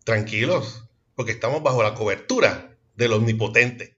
Tranquilos, porque estamos bajo la cobertura del Omnipotente.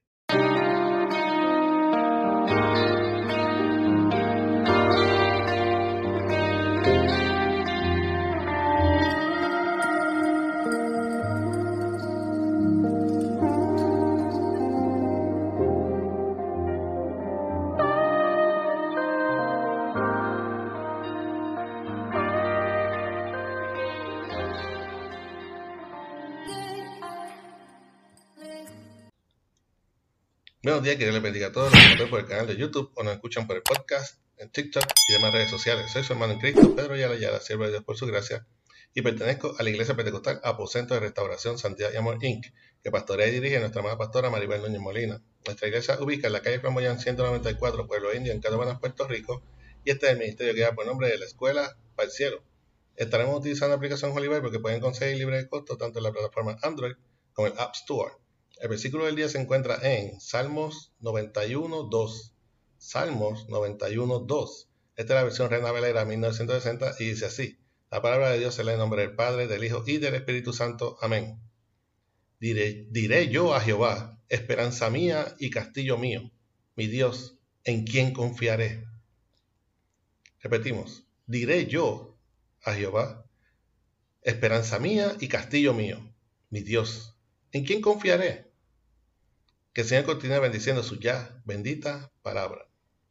Buenos días, que Dios les bendiga a todos los que nos ven por el canal de YouTube o nos escuchan por el podcast, en TikTok y demás redes sociales. Soy su hermano en Cristo, Pedro Ayala, siervo de Dios por su gracia, y pertenezco a la Iglesia Pentecostal Aposento de Restauración, Santidad y Amor, Inc., que pastorea y dirige nuestra amada pastora Maribel Núñez Molina. Nuestra iglesia ubica en la calle Flamboyán 194, Pueblo Indio, en Canóvanas, Puerto Rico, y este es el ministerio que lleva por nombre de la Escuela para el Cielo. Estaremos utilizando la aplicación Holy porque pueden conseguir libre de costo tanto en la plataforma Android como en el App Store. El versículo del día se encuentra en Salmos 91.2. Salmos 91.2. Esta es la versión Reina Valera 1960 y dice así: la palabra de Dios se lee en nombre del Padre, del Hijo y del Espíritu Santo. Amén. Diré yo a Jehová, esperanza mía y castillo mío, mi Dios, ¿en quién confiaré? Repetimos: diré yo a Jehová, esperanza mía y castillo mío, mi Dios, ¿en quién confiaré? Que el Señor continúe bendiciendo su ya bendita palabra.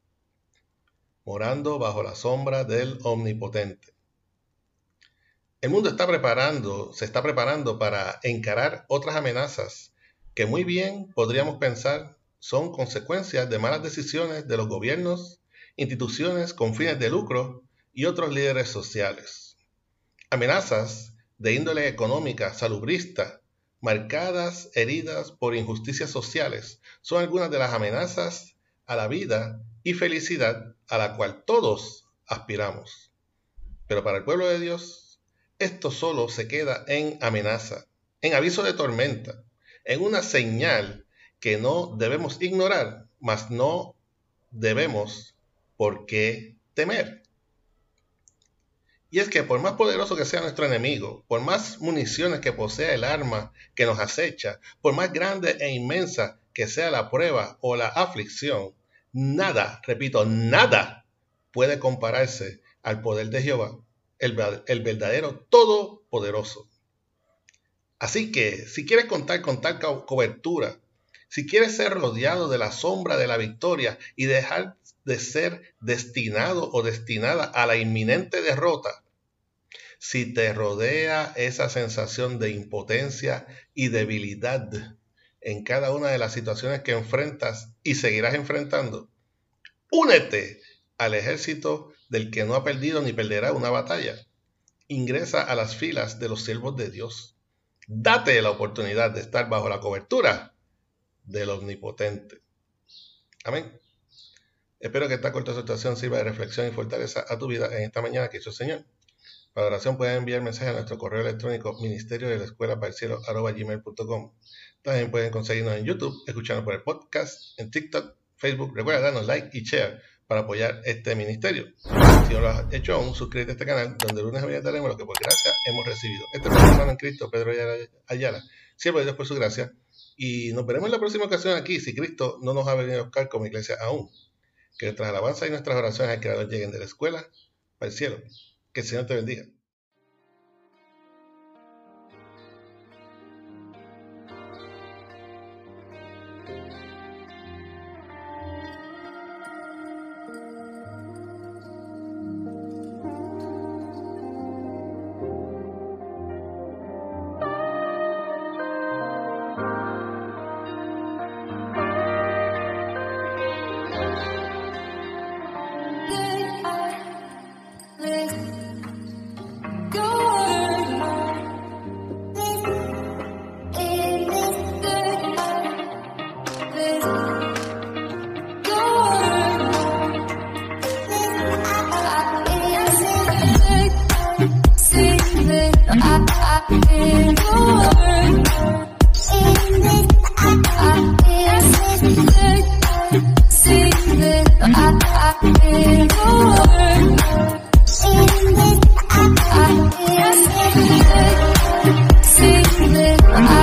Morando bajo la sombra del Omnipotente. El mundo se está preparando para encarar otras amenazas que muy bien podríamos pensar son consecuencias de malas decisiones de los gobiernos, instituciones con fines de lucro y otros líderes sociales. Amenazas de índole económica, salubrista, marcadas heridas por injusticias sociales, son algunas de las amenazas a la vida y felicidad a la cual todos aspiramos. Pero para el pueblo de Dios, esto solo se queda en amenaza, en aviso de tormenta, en una señal que no debemos ignorar, mas no debemos por qué temer. Y es que por más poderoso que sea nuestro enemigo, por más municiones que posea el arma que nos acecha, por más grande e inmensa que sea la prueba o la aflicción, nada, repito, nada puede compararse al poder de Jehová, el verdadero todopoderoso. Así que si quieres contar con tal cobertura, si quieres ser rodeado de la sombra de la victoria y dejar de ser destinado o destinada a la inminente derrota, si te rodea esa sensación de impotencia y debilidad en cada una de las situaciones que enfrentas y seguirás enfrentando, únete al ejército del que no ha perdido ni perderá una batalla. Ingresa a las filas de los siervos de Dios. Date la oportunidad de estar bajo la cobertura del Omnipotente. Amén. Espero que esta corta situación sirva de reflexión y fortaleza a tu vida en esta mañana que hizo el Señor. Para oración pueden enviar mensajes a nuestro correo electrónico ministerio-de-la-escuela-para-el-cielo@gmail.com. También pueden conseguirnos en YouTube, escucharnos por el podcast, en TikTok, Facebook. Recuerda darnos like y share para apoyar este ministerio. Si no lo has hecho aún, suscríbete a este canal, donde lunes a viernes daremos lo que por gracia hemos recibido. Este es mi hermano en Cristo, Pedro Ayala, siervo de Dios por su gracia. Y nos veremos en la próxima ocasión aquí, si Cristo no nos ha venido a buscar como iglesia aún. Que nuestras alabanzas y nuestras oraciones al Creador lleguen de la escuela para el cielo. Que el Señor te bendiga. imposible.